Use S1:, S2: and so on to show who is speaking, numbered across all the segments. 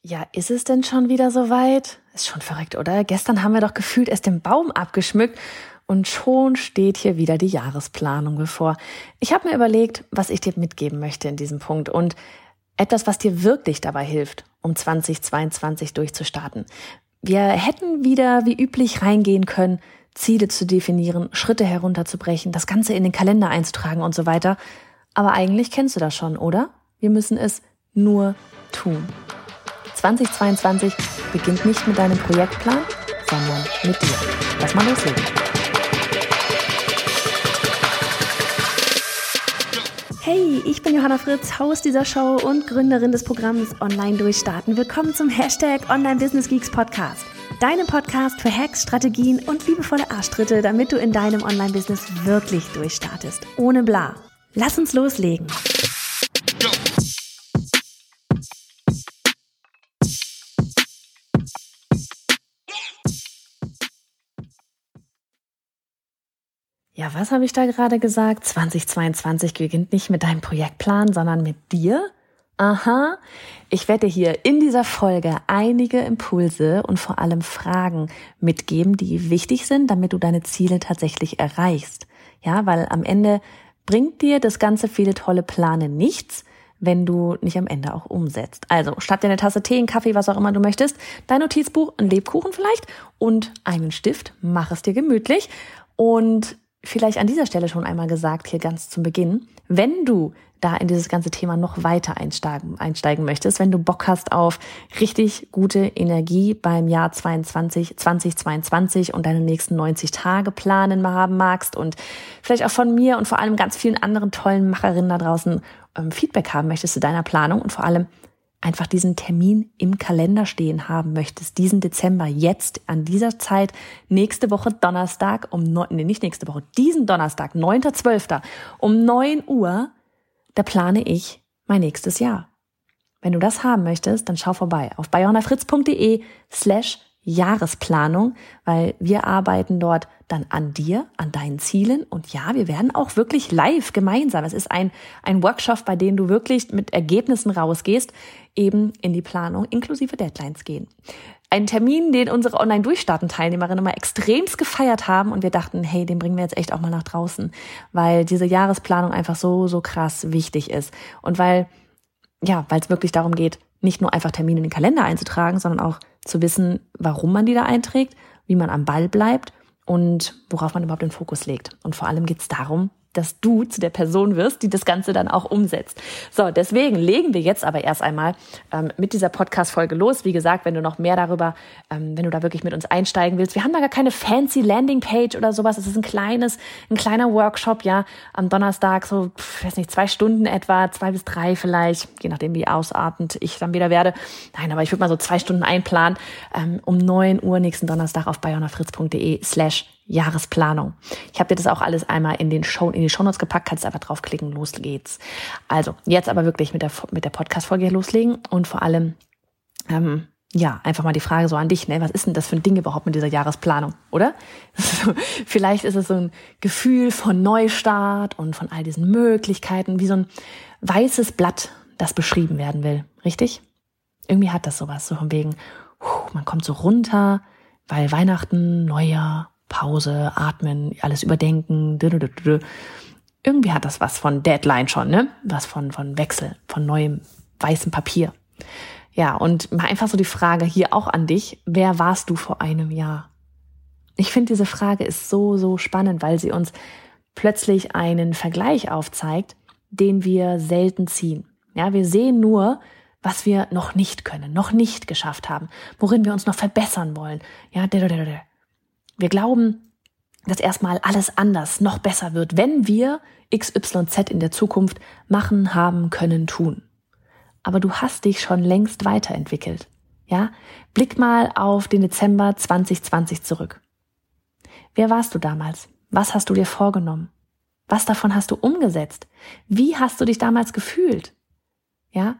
S1: Ja, ist es denn schon wieder soweit? Ist schon verrückt, oder? Gestern haben wir doch gefühlt erst den Baum abgeschmückt und schon steht hier wieder die Jahresplanung bevor. Ich habe mir überlegt, was ich dir mitgeben möchte in diesem Punkt und etwas, was dir wirklich dabei hilft, um 2022 durchzustarten. Wir hätten wieder wie üblich reingehen können, Ziele zu definieren, Schritte herunterzubrechen, das Ganze in den Kalender einzutragen und so weiter. Aber eigentlich kennst du das schon, oder? Wir müssen es nur tun. 2022 beginnt nicht mit deinem Projektplan, sondern mit dir. Lass mal loslegen. Hey, ich bin Johanna Fritz, Haus dieser Show und Gründerin des Programms Online Durchstarten. Willkommen zum Online Business Geeks Podcast. Deinem Podcast für Hacks, Strategien und liebevolle Arschtritte, damit du in deinem Online-Business wirklich durchstartest. Ohne bla. Lass uns loslegen. Ja, was habe ich da gerade gesagt? 2022 beginnt nicht mit deinem Projektplan, sondern mit dir? Aha, ich werde dir hier in dieser Folge einige Impulse und vor allem Fragen mitgeben, die wichtig sind, damit du deine Ziele tatsächlich erreichst. Ja, weil am Ende bringt dir das ganze viele tolle Planen nichts, wenn du nicht am Ende auch umsetzt. Also schnapp dir eine Tasse Tee, einen Kaffee, was auch immer du möchtest, dein Notizbuch, ein Lebkuchen vielleicht und einen Stift, mach es dir gemütlich und vielleicht an dieser Stelle schon einmal gesagt, hier ganz zum Beginn, wenn du da in dieses ganze Thema noch weiter einsteigen möchtest, wenn du Bock hast auf richtig gute Energie beim Jahr 2022 und deine nächsten 90 Tage planen haben magst und vielleicht auch von mir und vor allem ganz vielen anderen tollen Macherinnen da draußen Feedback haben möchtest zu deiner Planung und vor allem einfach diesen Termin im Kalender stehen haben möchtest, diesen Dezember, jetzt an dieser Zeit, nächste Woche Donnerstag diesen Donnerstag, 9.12. um 9 Uhr, da plane ich mein nächstes Jahr. Wenn du das haben möchtest, dann schau vorbei auf bayonafritz.de/Jahresplanung, weil wir arbeiten dort dann an dir, an deinen Zielen und ja, wir werden auch wirklich live gemeinsam. Es ist ein Workshop, bei dem du wirklich mit Ergebnissen rausgehst, eben in die Planung inklusive Deadlines gehen. Ein Termin, den unsere Online-Durchstarten-Teilnehmerinnen immer extremst gefeiert haben und wir dachten, hey, den bringen wir jetzt echt auch mal nach draußen, weil diese Jahresplanung einfach so krass wichtig ist und weil es wirklich darum geht, nicht nur einfach Termine in den Kalender einzutragen, sondern auch zu wissen, warum man die da einträgt, wie man am Ball bleibt und worauf man überhaupt den Fokus legt. Und vor allem geht es darum, dass du zu der Person wirst, die das Ganze dann auch umsetzt. So, deswegen legen wir jetzt aber erst einmal mit dieser Podcast-Folge los. Wie gesagt, wenn du noch mehr darüber, wenn du da wirklich mit uns einsteigen willst, wir haben da gar keine fancy Landingpage oder sowas. Es ist ein kleiner Workshop, ja, am Donnerstag, so, 2 Stunden etwa, 2 bis 3 vielleicht, je nachdem wie ausartend ich dann wieder werde. Nein, aber ich würde mal so 2 Stunden einplanen, um 9 Uhr nächsten Donnerstag auf bayonafritz.de/Jahresplanung. Ich habe dir das auch alles einmal in die Shownotes gepackt, kannst einfach draufklicken, los geht's. Also, jetzt aber wirklich mit der Podcast-Folge loslegen und vor allem, einfach mal die Frage so an dich, ne? Was ist denn das für ein Ding überhaupt mit dieser Jahresplanung, oder? Vielleicht ist es so ein Gefühl von Neustart und von all diesen Möglichkeiten, wie so ein weißes Blatt, das beschrieben werden will, richtig? Irgendwie hat das sowas, so von wegen, man kommt so runter, weil Weihnachten, Neujahr, Pause, atmen, alles überdenken. Irgendwie hat das was von Deadline schon, ne? Was von Wechsel, von neuem weißem Papier. Ja, und mal einfach so die Frage hier auch an dich. Wer warst du vor einem Jahr? Ich finde, diese Frage ist so spannend, weil sie uns plötzlich einen Vergleich aufzeigt, den wir selten ziehen. Ja, wir sehen nur, was wir noch nicht können, noch nicht geschafft haben, worin wir uns noch verbessern wollen. Ja, wir glauben, dass erstmal alles anders, noch besser wird, wenn wir XYZ in der Zukunft machen, haben, können, tun. Aber du hast dich schon längst weiterentwickelt. Ja? Blick mal auf den Dezember 2020 zurück. Wer warst du damals? Was hast du dir vorgenommen? Was davon hast du umgesetzt? Wie hast du dich damals gefühlt? Ja?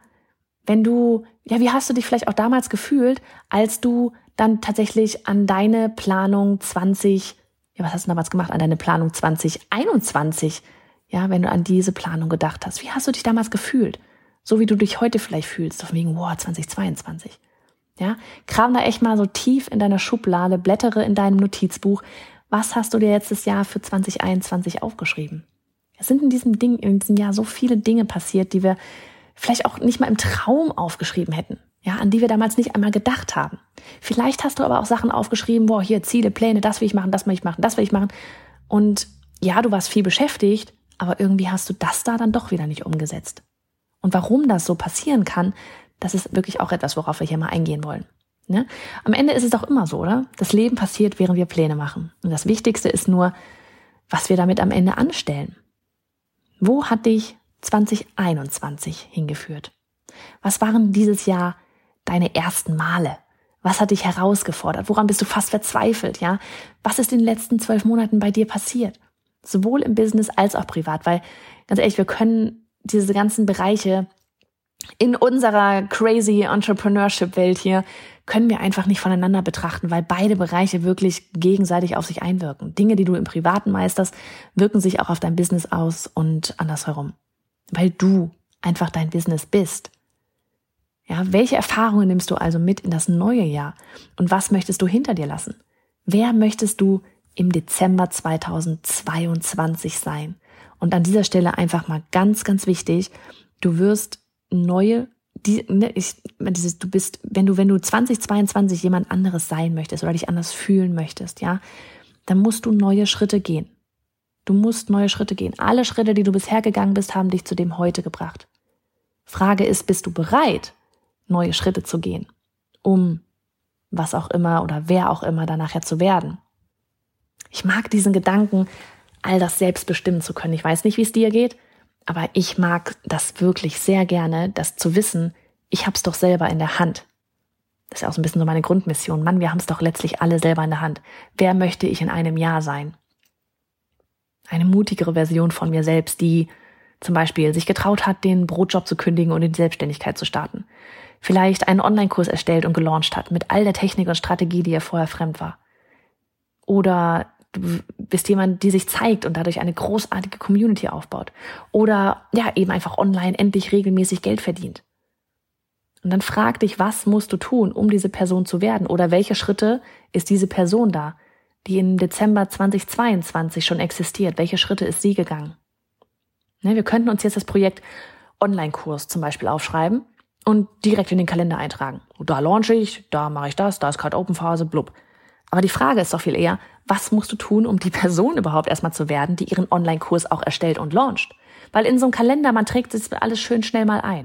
S1: Wie hast du dich vielleicht auch damals gefühlt, als du dann tatsächlich an deine Planung was hast du damals gemacht, an deine Planung 2021, ja, wenn du an diese Planung gedacht hast. Wie hast du dich damals gefühlt? So wie du dich heute vielleicht fühlst, auf wegen, 2022. Ja, kram da echt mal so tief in deiner Schublade, blättere in deinem Notizbuch. Was hast du dir jetzt das Jahr für 2021 aufgeschrieben? Es sind in diesem Jahr so viele Dinge passiert, die wir vielleicht auch nicht mal im Traum aufgeschrieben hätten. Ja, an die wir damals nicht einmal gedacht haben. Vielleicht hast du aber auch Sachen aufgeschrieben, hier Ziele, Pläne, das will ich machen, das will ich machen, das will ich machen. Und ja, du warst viel beschäftigt, aber irgendwie hast du das da dann doch wieder nicht umgesetzt. Und warum das so passieren kann, das ist wirklich auch etwas, worauf wir hier mal eingehen wollen. Ne? Am Ende ist es doch immer so, oder? Das Leben passiert, während wir Pläne machen. Und das Wichtigste ist nur, was wir damit am Ende anstellen. Wo hat dich 2021 hingeführt? Was waren dieses Jahr deine ersten Male? Was hat dich herausgefordert? Woran bist du fast verzweifelt? Ja? Was ist in den letzten 12 Monaten bei dir passiert? Sowohl im Business als auch privat. Weil, ganz ehrlich, wir können diese ganzen Bereiche in unserer crazy Entrepreneurship-Welt hier, können wir einfach nicht voneinander betrachten, weil beide Bereiche wirklich gegenseitig auf sich einwirken. Dinge, die du im Privaten meisterst, wirken sich auch auf dein Business aus und andersherum. Weil du einfach dein Business bist. Ja, welche Erfahrungen nimmst du also mit in das neue Jahr? Und was möchtest du hinter dir lassen? Wer möchtest du im Dezember 2022 sein? Und an dieser Stelle einfach mal ganz, ganz wichtig, du wirst wenn du 2022 jemand anderes sein möchtest oder dich anders fühlen möchtest, ja, dann musst du neue Schritte gehen. Du musst neue Schritte gehen. Alle Schritte, die du bisher gegangen bist, haben dich zu dem heute gebracht. Frage ist, bist du bereit, neue Schritte zu gehen, um was auch immer oder wer auch immer da nachher zu werden? Ich mag diesen Gedanken, all das selbst bestimmen zu können. Ich weiß nicht, wie es dir geht, aber ich mag das wirklich sehr gerne, das zu wissen, ich hab's doch selber in der Hand. Das ist ja auch so ein bisschen so meine Grundmission. Mann, wir haben es doch letztlich alle selber in der Hand. Wer möchte ich in einem Jahr sein? Eine mutigere Version von mir selbst, die zum Beispiel sich getraut hat, den Brotjob zu kündigen und in die Selbstständigkeit zu starten. Vielleicht einen Online-Kurs erstellt und gelauncht hat mit all der Technik und Strategie, die ihr vorher fremd war. Oder du bist jemand, die sich zeigt und dadurch eine großartige Community aufbaut. Oder ja, eben einfach online endlich regelmäßig Geld verdient. Und dann frag dich, was musst du tun, um diese Person zu werden? Oder welche Schritte ist diese Person da, die im Dezember 2022 schon existiert? Welche Schritte ist sie gegangen? Ne, wir könnten uns jetzt das Projekt Online-Kurs zum Beispiel aufschreiben und direkt in den Kalender eintragen. Da launche ich, da mache ich das, da ist gerade Open-Phase, blub. Aber die Frage ist doch viel eher, was musst du tun, um die Person überhaupt erstmal zu werden, die ihren Online-Kurs auch erstellt und launcht? Weil in so einem Kalender, man trägt das alles schön schnell mal ein.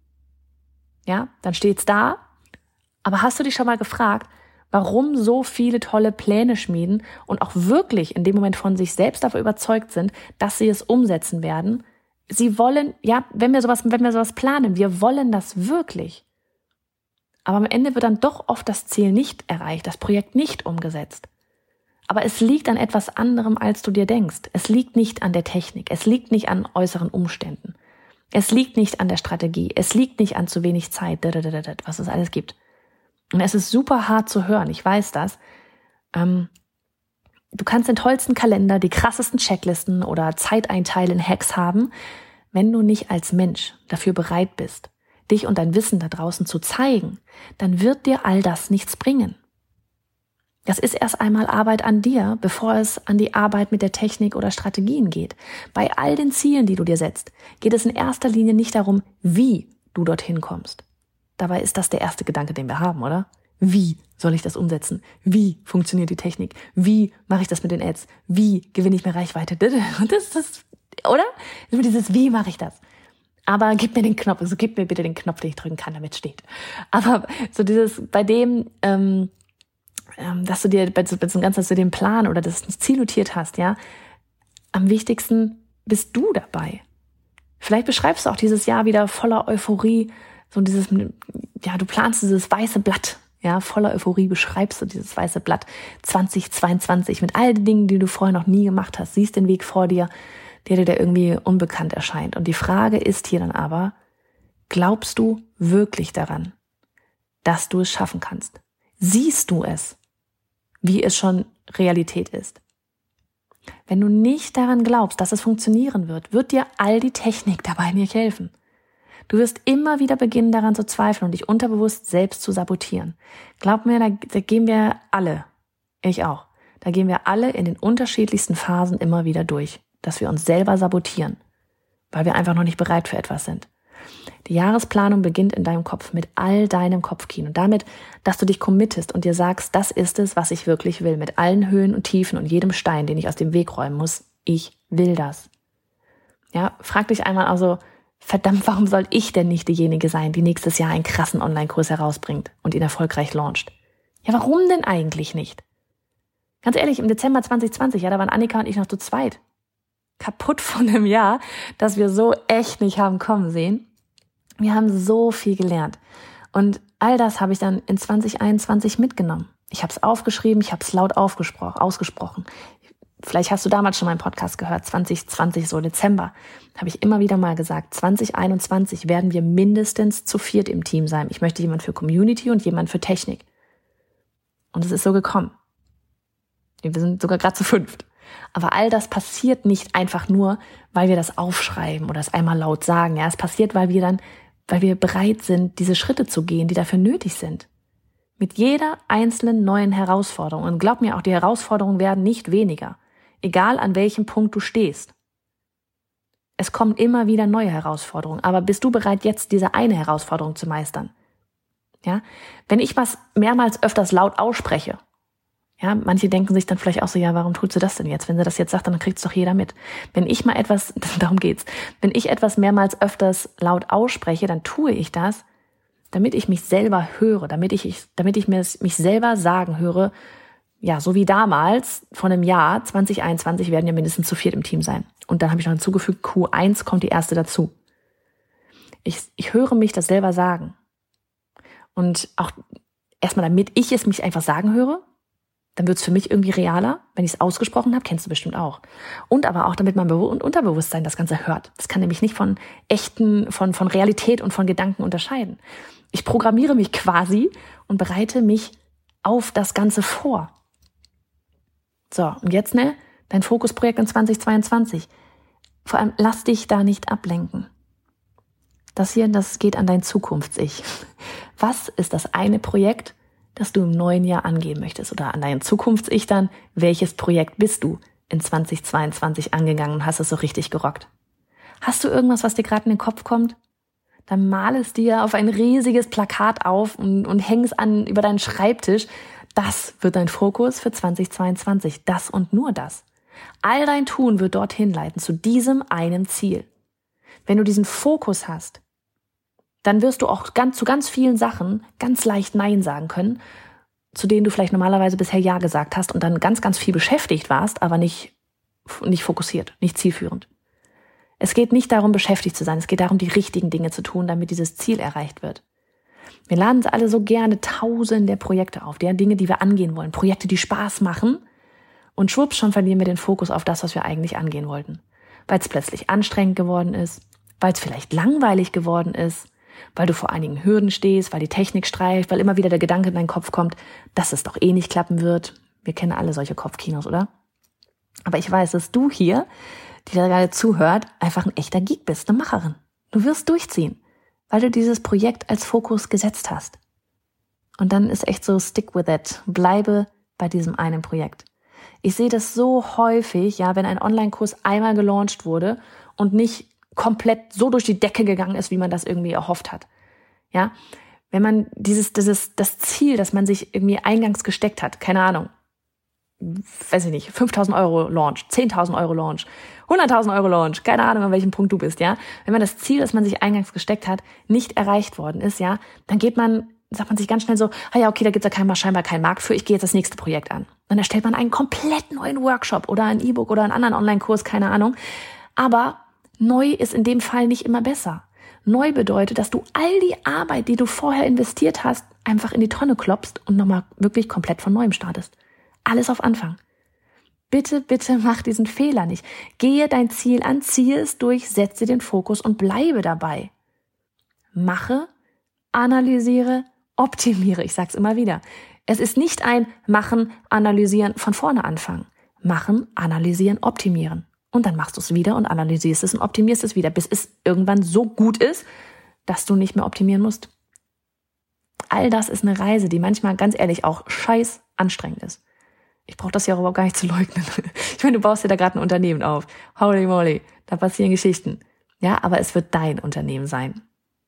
S1: Ja, dann steht's da. Aber hast du dich schon mal gefragt, warum so viele tolle Pläne schmieden und auch wirklich in dem Moment von sich selbst davon überzeugt sind, dass sie es umsetzen werden? Sie wollen, ja, wenn wir sowas planen, wir wollen das wirklich. Aber am Ende wird dann doch oft das Ziel nicht erreicht, das Projekt nicht umgesetzt. Aber es liegt an etwas anderem, als du dir denkst. Es liegt nicht an der Technik, es liegt nicht an äußeren Umständen. Es liegt nicht an der Strategie, es liegt nicht an zu wenig Zeit, was es alles gibt. Und es ist super hart zu hören, ich weiß das. Du kannst den tollsten Kalender, die krassesten Checklisten oder Zeiteinteilen-Hacks haben, wenn du nicht als Mensch dafür bereit bist, dich und dein Wissen da draußen zu zeigen, dann wird dir all das nichts bringen. Das ist erst einmal Arbeit an dir, bevor es an die Arbeit mit der Technik oder Strategien geht. Bei all den Zielen, die du dir setzt, geht es in erster Linie nicht darum, wie du dorthin kommst. Dabei ist das der erste Gedanke, den wir haben, oder? Wie soll ich das umsetzen? Wie funktioniert die Technik? Wie mache ich das mit den Ads? Wie gewinne ich mehr Reichweite? Das, oder? Nur dieses, wie mache ich das? Aber gib mir den Knopf, also gib mir bitte den Knopf, den ich drücken kann, damit es steht. Aber so dieses, bei dem, dass du dir, dass du den Plan oder das Ziel notiert hast, ja, am wichtigsten bist du dabei. Vielleicht beschreibst du auch dieses Jahr wieder voller Euphorie, so dieses, ja, du planst dieses weiße Blatt, ja, voller Euphorie beschreibst du dieses weiße Blatt 2022 mit all den Dingen, die du vorher noch nie gemacht hast, siehst den Weg vor dir, der dir irgendwie unbekannt erscheint. Und die Frage ist hier dann aber, glaubst du wirklich daran, dass du es schaffen kannst? Siehst du es, wie es schon Realität ist? Wenn du nicht daran glaubst, dass es funktionieren wird, wird dir all die Technik dabei nicht helfen. Du wirst immer wieder beginnen, daran zu zweifeln und dich unterbewusst selbst zu sabotieren. Glaub mir, da gehen wir alle, ich auch, da gehen wir alle in den unterschiedlichsten Phasen immer wieder durch, dass wir uns selber sabotieren, weil wir einfach noch nicht bereit für etwas sind. Die Jahresplanung beginnt in deinem Kopf mit all deinem Kopfkino. Damit, dass du dich committest und dir sagst, das ist es, was ich wirklich will. Mit allen Höhen und Tiefen und jedem Stein, den ich aus dem Weg räumen muss. Ich will das. Ja, frag dich einmal also, verdammt, warum soll ich denn nicht diejenige sein, die nächstes Jahr einen krassen Online-Kurs herausbringt und ihn erfolgreich launcht? Ja, warum denn eigentlich nicht? Ganz ehrlich, im Dezember 2020, ja, da waren Annika und ich noch zu zweit. Kaputt von einem Jahr, das wir so echt nicht haben kommen sehen. Wir haben so viel gelernt. Und all das habe ich dann in 2021 mitgenommen. Ich habe es aufgeschrieben, ich habe es laut ausgesprochen. Vielleicht hast du damals schon meinen Podcast gehört, 2020, so Dezember, habe ich immer wieder mal gesagt, 2021 werden wir mindestens zu 4 im Team sein. Ich möchte jemand für Community und jemand für Technik. Und es ist so gekommen. Wir sind sogar gerade zu 5. Aber all das passiert nicht einfach nur, weil wir das aufschreiben oder es einmal laut sagen. Ja, es passiert, weil wir bereit sind, diese Schritte zu gehen, die dafür nötig sind. Mit jeder einzelnen neuen Herausforderung. Und glaub mir, auch die Herausforderungen werden nicht weniger. Egal an welchem Punkt du stehst. Es kommen immer wieder neue Herausforderungen. Aber bist du bereit, jetzt diese eine Herausforderung zu meistern? Ja, wenn ich was mehrmals öfters laut ausspreche, ja, manche denken sich dann vielleicht auch so, ja, warum tut sie das denn jetzt? Wenn sie das jetzt sagt, dann kriegt es doch jeder mit. Wenn ich mal etwas, darum geht's, wenn ich etwas mehrmals öfters laut ausspreche, dann tue ich das, damit ich mich selber höre, damit ich mich selber sagen höre, ja, so wie damals, von einem Jahr, 2021 werden ja mindestens zu 4 im Team sein. Und dann habe ich noch hinzugefügt, Q1 kommt die erste dazu. Ich höre mich das selber sagen. Und auch erstmal, damit ich es mich einfach sagen höre, dann wird es für mich irgendwie realer, wenn ich es ausgesprochen habe, kennst du bestimmt auch. Und aber auch, damit mein Unterbewusstsein das Ganze hört. Das kann nämlich nicht von Realität und von Gedanken unterscheiden. Ich programmiere mich quasi und bereite mich auf das Ganze vor. So, und jetzt, dein Fokusprojekt in 2022. Vor allem, lass dich da nicht ablenken. Das geht an dein Zukunfts-Ich. Was ist das eine Projekt, das du im neuen Jahr angehen möchtest? Oder an dein Zukunfts-Ich dann, welches Projekt bist du in 2022 angegangen und hast es so richtig gerockt? Hast du irgendwas, was dir gerade in den Kopf kommt? Dann mal es dir auf ein riesiges Plakat auf und häng es über deinen Schreibtisch. Das wird dein Fokus für 2022. Das und nur das. All dein Tun wird dorthin leiten, zu diesem einen Ziel. Wenn du diesen Fokus hast, dann wirst du auch zu ganz vielen Sachen ganz leicht Nein sagen können, zu denen du vielleicht normalerweise bisher Ja gesagt hast und dann ganz, ganz viel beschäftigt warst, aber nicht fokussiert, nicht zielführend. Es geht nicht darum, beschäftigt zu sein, es geht darum, die richtigen Dinge zu tun, damit dieses Ziel erreicht wird. Wir laden uns alle so gerne tausende Projekte auf, der Dinge, die wir angehen wollen, Projekte, die Spaß machen, und schwupps, schon verlieren wir den Fokus auf das, was wir eigentlich angehen wollten. Weil es plötzlich anstrengend geworden ist, weil es vielleicht langweilig geworden ist, weil du vor einigen Hürden stehst, weil die Technik streift, weil immer wieder der Gedanke in deinen Kopf kommt, dass es doch eh nicht klappen wird. Wir kennen alle solche Kopfkinos, oder? Aber ich weiß, dass du hier, die da gerade zuhört, einfach ein echter Geek bist, eine Macherin. Du wirst durchziehen, weil du dieses Projekt als Fokus gesetzt hast. Und dann ist echt so, stick with it. Bleibe bei diesem einen Projekt. Ich sehe das so häufig, ja, wenn ein Online-Kurs einmal gelauncht wurde und nicht komplett so durch die Decke gegangen ist, wie man das irgendwie erhofft hat. Ja, wenn man das Ziel, das man sich irgendwie eingangs gesteckt hat, keine Ahnung, weiß ich nicht, 5.000 Euro Launch, 10.000 Euro Launch, 100.000 Euro Launch, keine Ahnung, an welchem Punkt du bist, ja. Wenn man das Ziel, das man sich eingangs gesteckt hat, nicht erreicht worden ist, ja, dann sagt man sich ganz schnell so, ja, okay, da gibt's ja scheinbar keinen Markt für, ich gehe jetzt das nächste Projekt an. Dann erstellt man einen komplett neuen Workshop oder ein E-Book oder einen anderen Online-Kurs, keine Ahnung. Aber neu ist in dem Fall nicht immer besser. Neu bedeutet, dass du all die Arbeit, die du vorher investiert hast, einfach in die Tonne klopfst und nochmal wirklich komplett von Neuem startest. Alles auf Anfang. Bitte, bitte mach diesen Fehler nicht. Gehe dein Ziel an, ziehe es durch, setze den Fokus und bleibe dabei. Mache, analysiere, optimiere. Ich sag's immer wieder. Es ist nicht ein Machen, Analysieren, von vorne anfangen. Machen, analysieren, optimieren. Und dann machst du es wieder und analysierst es und optimierst es wieder, bis es irgendwann so gut ist, dass du nicht mehr optimieren musst. All das ist eine Reise, die manchmal ganz ehrlich auch scheiß anstrengend ist. Ich brauche das ja überhaupt gar nicht zu leugnen. Ich meine, du baust dir da gerade ein Unternehmen auf. Holy moly, da passieren Geschichten. Ja, aber es wird dein Unternehmen sein.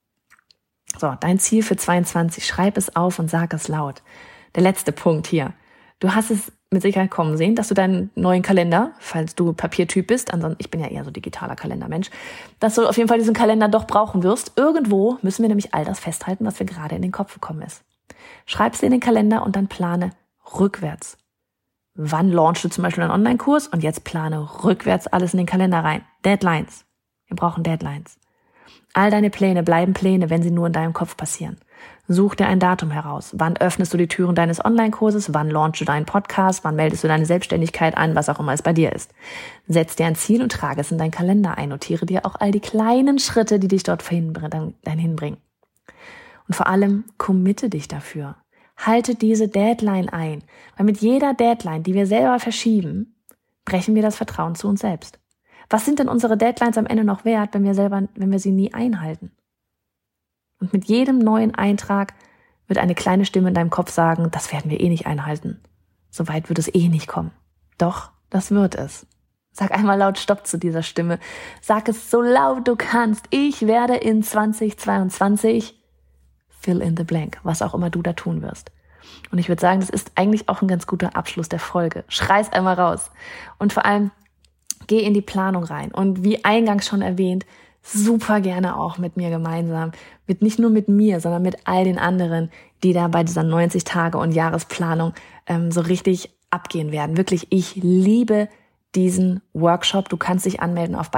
S1: So, dein Ziel für 22, schreib es auf und sag es laut. Der letzte Punkt hier. Du hast es mit Sicherheit kommen sehen, dass du deinen neuen Kalender, falls du Papiertyp bist, ansonsten, ich bin ja eher so digitaler Kalendermensch, dass du auf jeden Fall diesen Kalender doch brauchen wirst. Irgendwo müssen wir nämlich all das festhalten, was dir gerade in den Kopf gekommen ist. Schreib es in den Kalender und dann plane rückwärts. Wann launchst du zum Beispiel einen Online-Kurs? Und jetzt plane rückwärts alles in den Kalender rein. Deadlines. Wir brauchen Deadlines. All deine Pläne bleiben Pläne, wenn sie nur in deinem Kopf passieren. Such dir ein Datum heraus. Wann öffnest du die Türen deines Online-Kurses? Wann launchst du deinen Podcast? Wann meldest du deine Selbstständigkeit an? Was auch immer es bei dir ist. Setz dir ein Ziel und trage es in deinen Kalender ein. Notiere dir auch all die kleinen Schritte, die dich dort hinbringen. Und vor allem committe dich dafür. Halte diese Deadline ein. Weil mit jeder Deadline, die wir selber verschieben, brechen wir das Vertrauen zu uns selbst. Was sind denn unsere Deadlines am Ende noch wert, wenn wir sie nie einhalten? Und mit jedem neuen Eintrag wird eine kleine Stimme in deinem Kopf sagen, das werden wir eh nicht einhalten. So weit wird es eh nicht kommen. Doch, das wird es. Sag einmal laut Stopp zu dieser Stimme. Sag es so laut du kannst. Ich werde in 2022 fill in the blank, was auch immer du da tun wirst. Und ich würde sagen, das ist eigentlich auch ein ganz guter Abschluss der Folge. Schrei's einmal raus. Und vor allem, geh in die Planung rein. Und wie eingangs schon erwähnt, super gerne auch mit mir gemeinsam. Nicht nur mit mir, sondern mit all den anderen, die da bei dieser 90 Tage und Jahresplanung so richtig abgehen werden. Wirklich, ich liebe diesen Workshop. Du kannst dich anmelden auf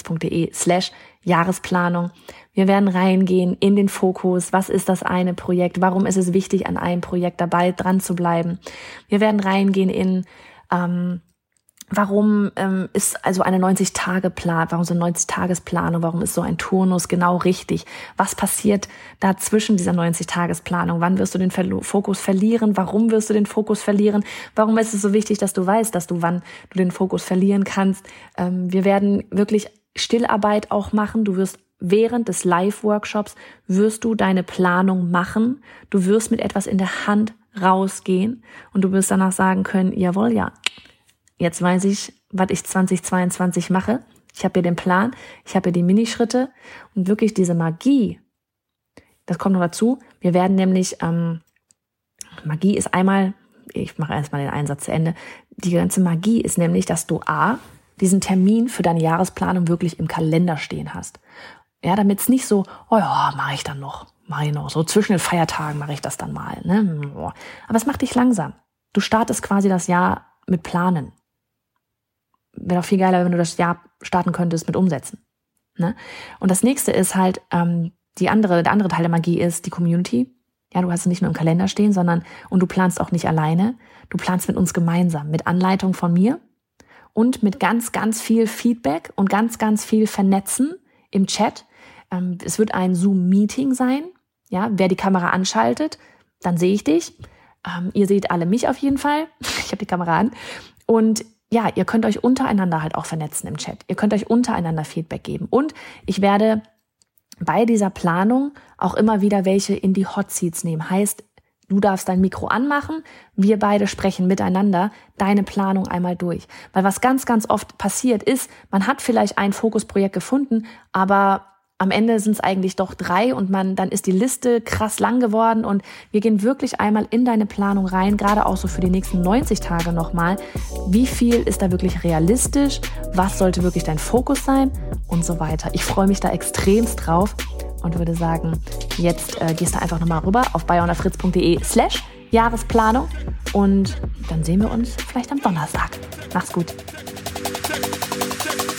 S1: bioannafritz.de/Jahresplanung. Wir werden reingehen in den Fokus. Was ist das eine Projekt? Warum ist es wichtig, an einem Projekt dabei dran zu bleiben? Wir werden reingehen in warum ist also eine 90-Tage-Plan, warum so eine 90-Tagesplanung, warum ist so ein Turnus genau richtig? Was passiert da zwischen dieser 90-Tagesplanung? Wann wirst du den Fokus verlieren? Warum wirst du den Fokus verlieren? Warum ist es so wichtig, dass du weißt, wann du den Fokus verlieren kannst? Wir werden wirklich Stillarbeit auch machen. Du wirst während des Live-Workshops wirst du deine Planung machen. Du wirst mit etwas in der Hand rausgehen und du wirst danach sagen können, jawohl, ja. Jetzt weiß ich, was ich 2022 mache. Ich habe hier den Plan, ich habe hier die Minischritte und wirklich diese Magie, das kommt noch dazu. Wir werden nämlich, Magie ist einmal, ich mache erstmal den Einsatz zu Ende, die ganze Magie ist nämlich, dass du diesen Termin für deine Jahresplanung wirklich im Kalender stehen hast. Ja, damit es nicht so, oh ja, mache ich noch, so zwischen den Feiertagen mache ich das dann mal. Ne? Aber es macht dich langsam. Du startest quasi das Jahr mit Planen. Wäre auch viel geiler, wenn du das Jahr starten könntest mit Umsetzen. Ne? Und das nächste ist halt, der andere Teil der Magie ist die Community. Ja, du hast es nicht nur im Kalender stehen, und du planst auch nicht alleine. Du planst mit uns gemeinsam, mit Anleitung von mir und mit ganz, ganz viel Feedback und ganz, ganz viel Vernetzen im Chat. Es wird ein Zoom-Meeting sein. Ja, wer die Kamera anschaltet, dann sehe ich dich. Ihr seht alle mich auf jeden Fall. Ich habe die Kamera an. Und ja, ihr könnt euch untereinander halt auch vernetzen im Chat. Ihr könnt euch untereinander Feedback geben. Und ich werde bei dieser Planung auch immer wieder welche in die Hot Seats nehmen. Heißt, du darfst dein Mikro anmachen, wir beide sprechen miteinander deine Planung einmal durch. Weil was ganz, ganz oft passiert ist, man hat vielleicht ein Fokusprojekt gefunden, aber am Ende sind es eigentlich doch 3 und dann ist die Liste krass lang geworden und wir gehen wirklich einmal in deine Planung rein, gerade auch so für die nächsten 90 Tage nochmal. Wie viel ist da wirklich realistisch? Was sollte wirklich dein Fokus sein? Und so weiter. Ich freue mich da extremst drauf und würde sagen, jetzt gehst du einfach nochmal rüber auf bioannafritz.de/Jahresplanung und dann sehen wir uns vielleicht am Donnerstag. Mach's gut.